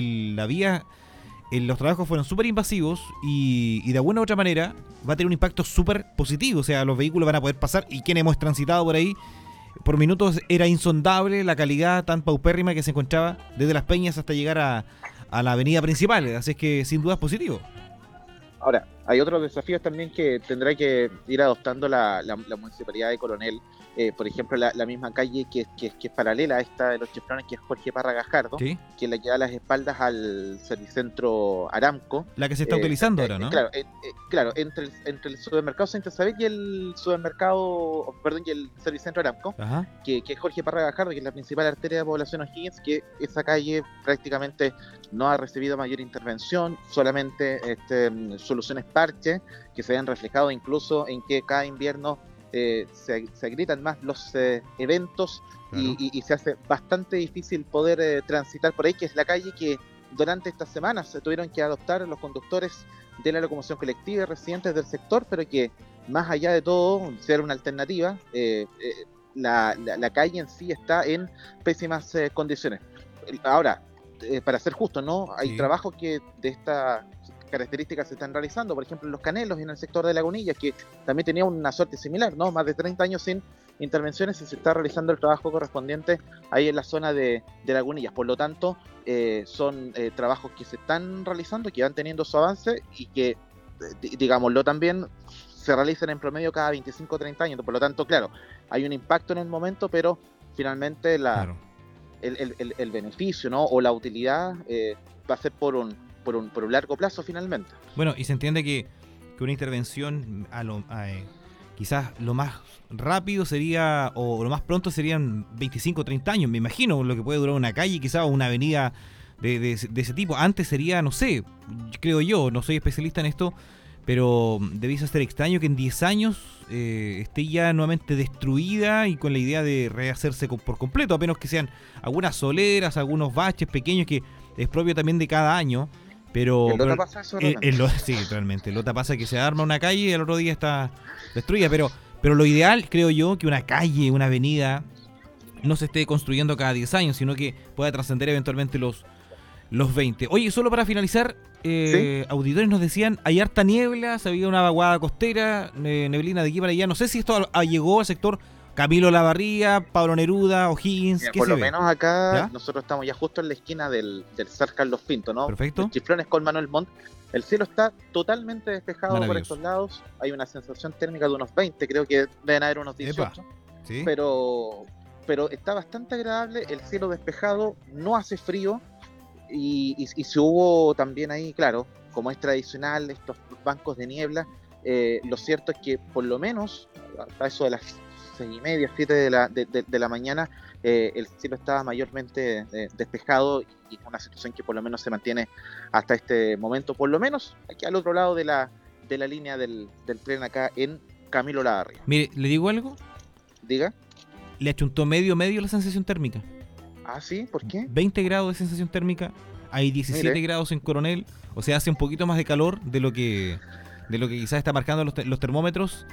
los trabajos fueron súper invasivos y de alguna u otra manera va a tener un impacto súper positivo. O sea, los vehículos van a poder pasar, y quienes hemos transitado por ahí por minutos era insondable la calidad tan paupérrima que se encontraba desde Las Peñas hasta llegar a la avenida principal. Así es que sin duda es positivo. Ahora, hay otros desafíos también que tendrá que ir adoptando la municipalidad de Coronel. Por ejemplo, la misma calle que es paralela a esta de los Chiflones, que es Jorge Parra Gajardo, ¿sí?, que le queda a las espaldas al Servicentro Aramco. La que se está utilizando ahora, ¿no? Claro, entre el supermercado Santa Isabel y el y el Servicentro Aramco, que es Jorge Parra Gajardo, que es la principal arteria de población O'Higgins, que esa calle prácticamente no ha recibido mayor intervención, solamente soluciones parche, que se han reflejado incluso en que cada invierno se agrietan más los eventos, claro, y se hace bastante difícil poder transitar por ahí, que es la calle que durante estas semanas se tuvieron que adoptar los conductores de la locomoción colectiva y residentes del sector, pero que más allá de todo ser una alternativa, la calle en sí está en pésimas condiciones. Ahora, para ser justo, ¿no? Hay trabajos que de esta características se están realizando, por ejemplo en Los Canelos y en el sector de Lagunillas, que también tenía una suerte similar, ¿no? Más de 30 años sin intervenciones, y se está realizando el trabajo correspondiente ahí en la zona de Lagunillas. Por lo tanto, son trabajos que se están realizando, que van teniendo su avance y que, digámoslo también, se realizan en promedio cada 25 o 30 años. Por lo tanto, claro, hay un impacto en el momento, pero finalmente el beneficio, ¿no?, o la utilidad va a ser por un largo plazo finalmente. Bueno, y se entiende que que una intervención quizás lo más rápido sería, o lo más pronto serían 25 o 30 años, me imagino, lo que puede durar una calle quizás o una avenida de ese tipo. Antes sería, no sé, creo yo, no soy especialista en esto, pero debiese ser extraño que en 10 años esté ya nuevamente destruida y con la idea de rehacerse por completo, a menos que sean algunas soleras, algunos baches pequeños, que es propio también de cada año. Pero en Lota pasa eso, sí, realmente. En Lota pasa que se arma una calle y el otro día está destruida. Pero lo ideal, creo yo, que una calle, una avenida, no se esté construyendo cada 10 años, sino que pueda trascender eventualmente los 20. Oye, solo para finalizar, ¿sí? Auditores nos decían, hay harta niebla, se había una vaguada costera, neblina de aquí para allá. No sé si esto llegó al sector Camilo Lavarría, Pablo Neruda, O'Higgins. Mira, ¿qué por se lo ve? menos acá ¿Ya? nosotros estamos ya justo en la esquina del Sar Carlos Pinto, ¿no? Perfecto. Chiflones con Manuel Montt. El cielo está totalmente despejado por Maravilloso. estos lados. Hay una sensación térmica de unos 20, creo que deben haber unos 18. Epa, ¿sí? Pero está bastante agradable, el cielo despejado, no hace frío. Y si hubo también ahí, claro, como es tradicional, estos bancos de niebla, lo cierto es que por lo menos a eso de las 6:30, 7 de la mañana, el cielo estaba mayormente despejado, y es una situación que por lo menos se mantiene hasta este momento, por lo menos aquí al otro lado de la línea del tren acá en Camilo Lavarría. Mire, ¿le digo algo? Diga. Le achuntó medio la sensación térmica. Ah, ¿sí? ¿Por qué? 20 grados de sensación térmica, hay 17 Mire. grados en Coronel, o sea, hace un poquito más de calor de lo que quizás está marcando los termómetros,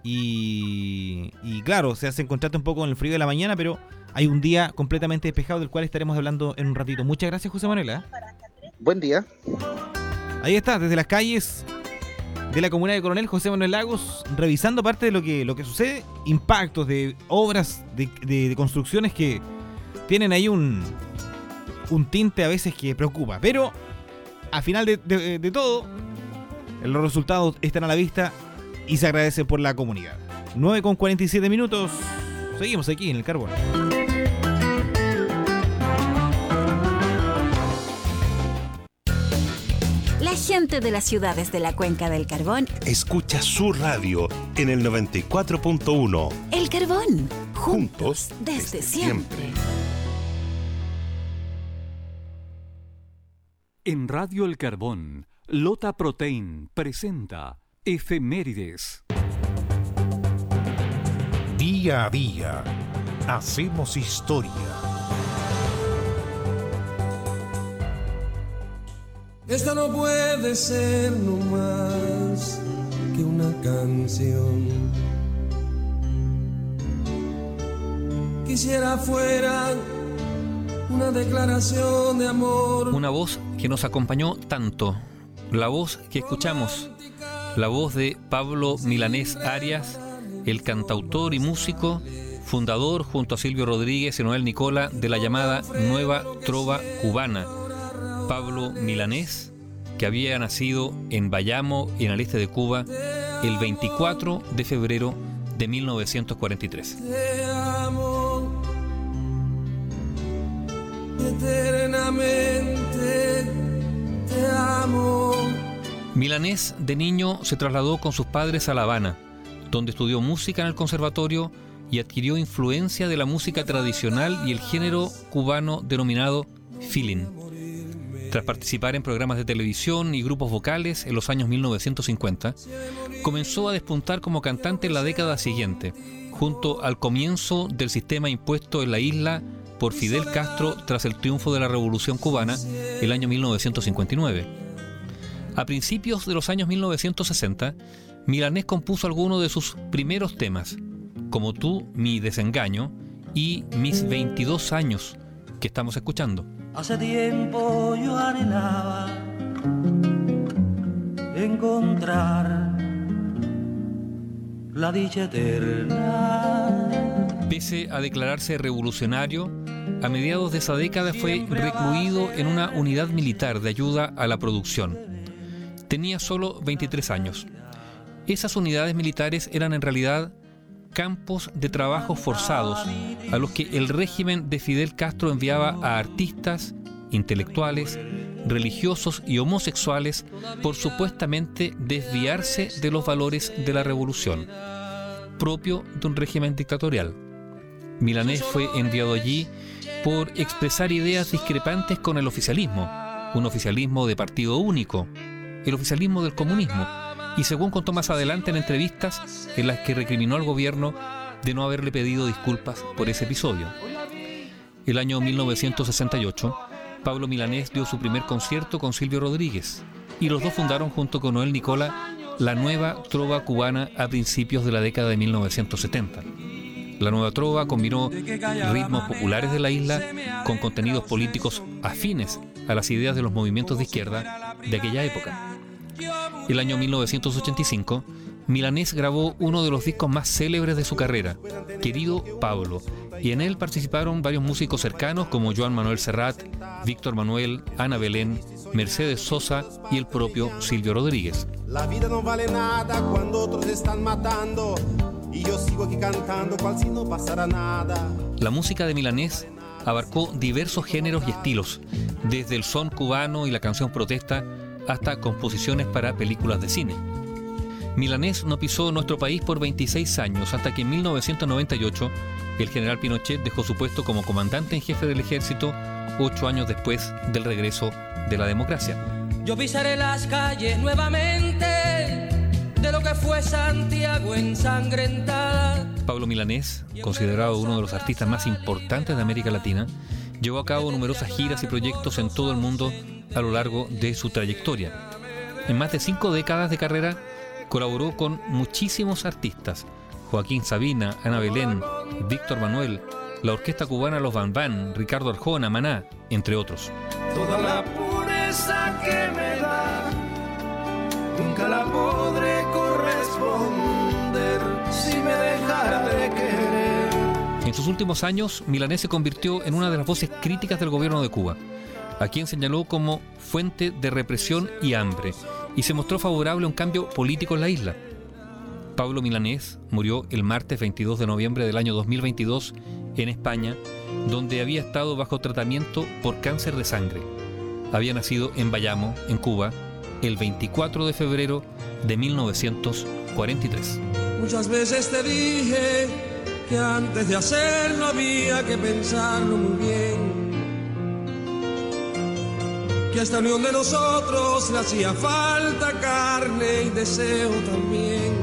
y claro, se hace en contraste un poco con el frío de la mañana, pero hay un día completamente despejado del cual estaremos hablando en un ratito. Muchas gracias, José Manuel, ¿eh? Buen día. Ahí está, desde las calles de la comuna de Coronel, José Manuel Lagos, revisando parte de lo que sucede, impactos de obras, de construcciones que tienen ahí un tinte a veces que preocupa, pero al final de todo, los resultados están a la vista y se agradece por la comunidad. 9:47, seguimos aquí en el Carbón. La gente de las ciudades de la Cuenca del Carbón, Escucha su radio en el 94.1. El Carbón, Juntos desde siempre. En Radio El Carbón, Lota Protein presenta Efemérides. Día a día, hacemos historia. Esta no puede ser no más que una canción. Quisiera fuera una declaración de amor. Una voz que nos acompañó tanto, la voz que escuchamos, la voz de Pablo Milanés Arias, el cantautor y músico, fundador junto a Silvio Rodríguez y Noel Nicola de la llamada Nueva Trova Cubana. Pablo Milanés, que había nacido en Bayamo, en el este de Cuba, el 24 de febrero de 1943. Te amo eternamente, te amo. Milanés de niño se trasladó con sus padres a La Habana, donde estudió música en el conservatorio y adquirió influencia de la música tradicional y el género cubano denominado feeling. Tras participar en programas de televisión y grupos vocales en los años 1950, comenzó a despuntar como cantante en la década siguiente, junto al comienzo del sistema impuesto en la isla por Fidel Castro tras el triunfo de la Revolución Cubana el año 1959. A principios de los años 1960, Milanés compuso algunos de sus primeros temas, como Tú, mi desengaño, y Mis 22 años, que estamos escuchando. Hace tiempo yo anhelaba encontrar la dicha eterna. Pese a declararse revolucionario, a mediados de esa década fue recluido en una unidad militar de ayuda a la producción. Tenía solo 23 años. Esas unidades militares eran en realidad campos de trabajo forzados a los que el régimen de Fidel Castro enviaba a artistas, intelectuales, religiosos y homosexuales por supuestamente desviarse de los valores de la revolución, propio de un régimen dictatorial. Milanés fue enviado allí por expresar ideas discrepantes con el oficialismo, un oficialismo de partido único, el oficialismo del comunismo, y según contó más adelante en entrevistas en las que recriminó al gobierno de no haberle pedido disculpas por ese episodio. El año 1968, Pablo Milanés dio su primer concierto con Silvio Rodríguez, y los dos fundaron junto con Noel Nicola la nueva trova cubana a principios de la década de 1970. La nueva trova combinó ritmos populares de la isla con contenidos políticos afines a las ideas de los movimientos de izquierda de aquella época. El año 1985, Milanés grabó uno de los discos más célebres de su carrera, Querido Pablo, y en él participaron varios músicos cercanos como Joan Manuel Serrat, Víctor Manuel, Ana Belén, Mercedes Sosa y el propio Silvio Rodríguez. La vida no vale nada cuando otros están matando y yo sigo aquí cantando cual si no pasara nada. La música de Milanés abarcó diversos géneros y estilos, desde el son cubano y la canción protesta hasta composiciones para películas de cine. Milanés no pisó nuestro país por 26 años, hasta que en 1998 el general Pinochet dejó su puesto como comandante en jefe del ejército 8 años después del regreso de la democracia. Yo pisaré las calles nuevamente de lo que fue Santiago ensangrentada. Pablo Milanés, considerado uno de los artistas más importantes de América Latina, llevó a cabo numerosas giras y proyectos en todo el mundo a lo largo de su trayectoria. En más de 5 décadas de carrera, colaboró con muchísimos artistas: Joaquín Sabina, Ana Belén, Víctor Manuel, la Orquesta Cubana Los Van Van, Ricardo Arjona, Maná, entre otros. Toda la pureza que me da, nunca la podré corresponder si me dejara de querer. En sus últimos años, Milanés se convirtió en una de las voces críticas del gobierno de Cuba, a quien señaló como fuente de represión y hambre, y se mostró favorable a un cambio político en la isla. Pablo Milanés murió el martes 22 de noviembre del año 2022 en España, donde había estado bajo tratamiento por cáncer de sangre. Había nacido en Bayamo, en Cuba, el 24 de febrero de 1943. Muchas veces te dije que antes de hacerlo había que pensarlo muy bien, que a esta unión de nosotros le hacía falta carne y deseo también,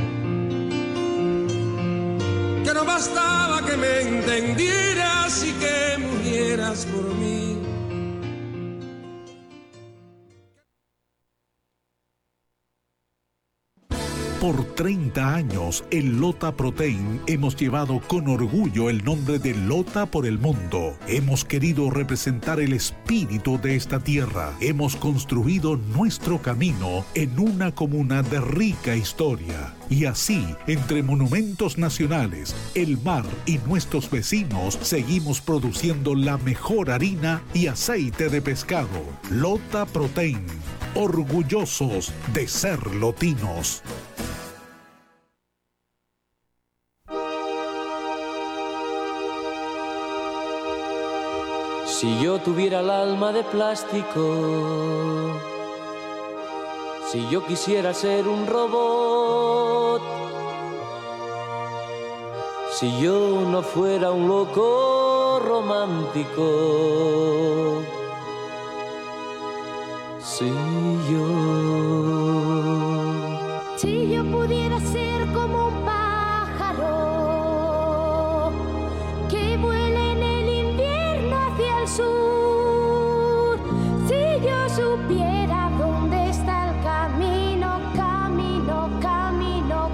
que no bastaba que me entendieras y que murieras por mí. Por 30 años, en Lota Protein hemos llevado con orgullo el nombre de Lota por el mundo. Hemos querido representar el espíritu de esta tierra. Hemos construido nuestro camino en una comuna de rica historia. Y así, entre monumentos nacionales, el mar y nuestros vecinos, seguimos produciendo la mejor harina y aceite de pescado. Lota Protein, orgullosos de ser lotinos. Si yo tuviera el alma de plástico, si yo quisiera ser un robot, si yo no fuera un loco romántico, si yo pudiera ser como un pájaro que vuela en el invierno hacia el sur, si yo supiera dónde está el camino, camino, camino,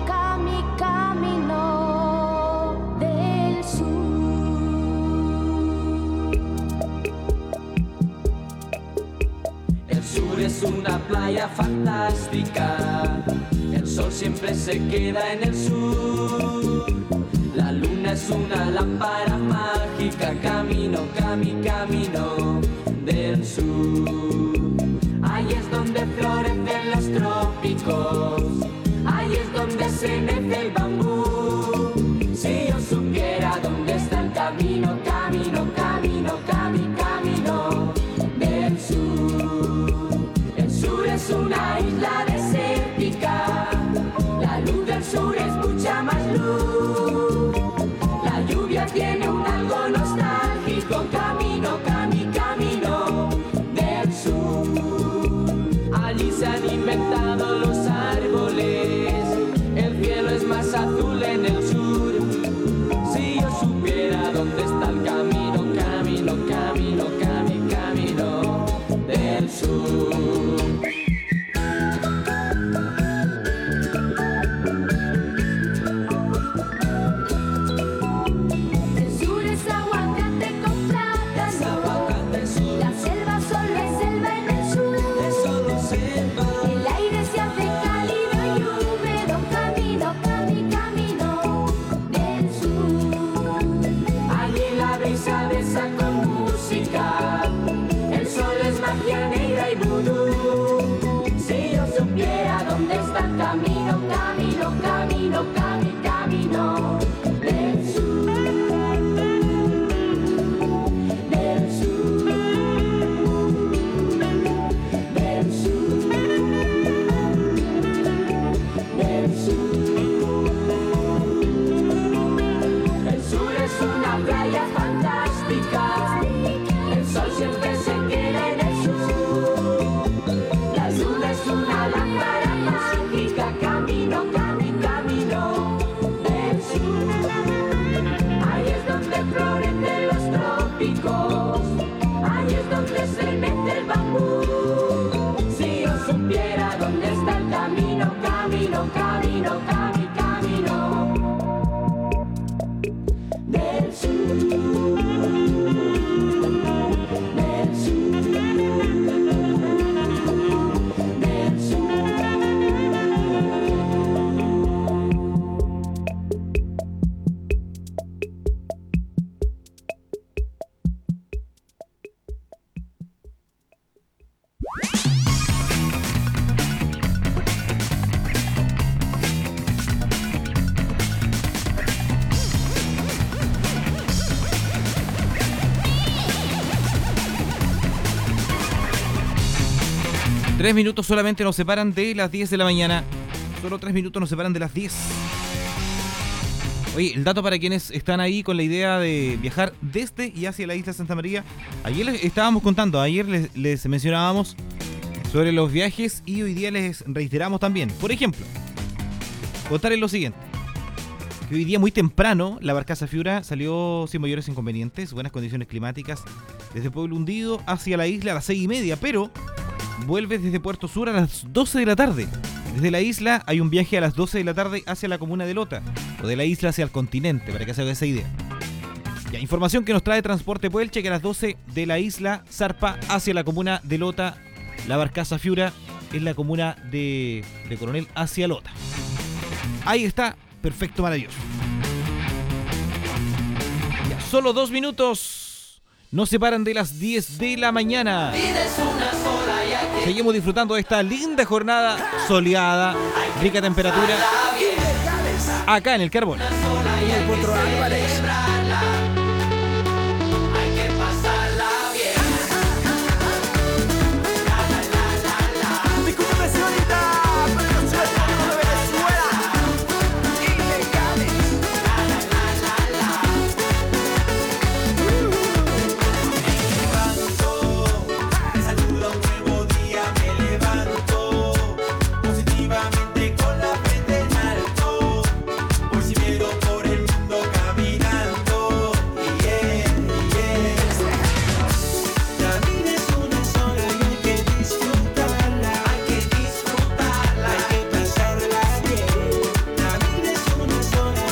camino del sur. el sur es una playa fantástica, el sol siempre se queda en el sur, la luna es una lámpara mágica, camino, camino del sur. Ahí es donde florecen los trópicos, ahí es donde se mece el bambú. Si yo supiera dónde está el camino, camino, camino, camino del sur. más luz. La lluvia tiene un algo nostálgico, camino del sur. Allí se han inventado los árboles, el cielo es más azul en el sur. Si yo supiera dónde está el camino del sur. El sur es aguacate con plátano. La selva solo es selva en el sur. El aire se hace cálido y húmedo. Camino del sur. Allí la brisa besa con música, el sol es magia negra y vudú. Si yo supiera dónde está el camino del sur. Del sur. Del sur. Del sur. El sur es una playa fantástica, el sol siempre se queda en el sur. La luna es una lámpara mágica, camino del sur. Ahí es donde florecen los trópicos, ahí es donde se mete el bambú. Si yo supiera dónde está el camino del sur. Del sur. Del sur. 3 minutos solamente nos separan de las 10 de la mañana. Solo 3 minutos nos separan de las 10. Oye, el dato para quienes están ahí con la idea de viajar desde y hacia la isla Santa María. Ayer les estábamos contando, ayer les mencionábamos sobre los viajes y hoy día les reiteramos también. Por ejemplo, contarles lo siguiente. Que hoy día muy temprano la barcaza Fiura salió sin mayores inconvenientes, buenas condiciones climáticas, desde Pueblo Hundido hacia la isla a las 6:30, pero vuelve desde Puerto Sur a las 12 de la tarde. Desde la isla hay un viaje a las 12 de la tarde hacia la comuna de Lota, o de la isla hacia el continente, para que se haga esa idea. Ya, información que nos trae Transporte Puelche, que a las 12 de la isla zarpa hacia la comuna de Lota, la barcaza Fiura, en la comuna de Coronel hacia Lota. Ahí está, perfecto, maravilloso. Ya, solo 2 minutos nos separan de las 10 de la mañana. Seguimos disfrutando de esta linda jornada soleada, rica temperatura, acá en el Carbón. Álvarez.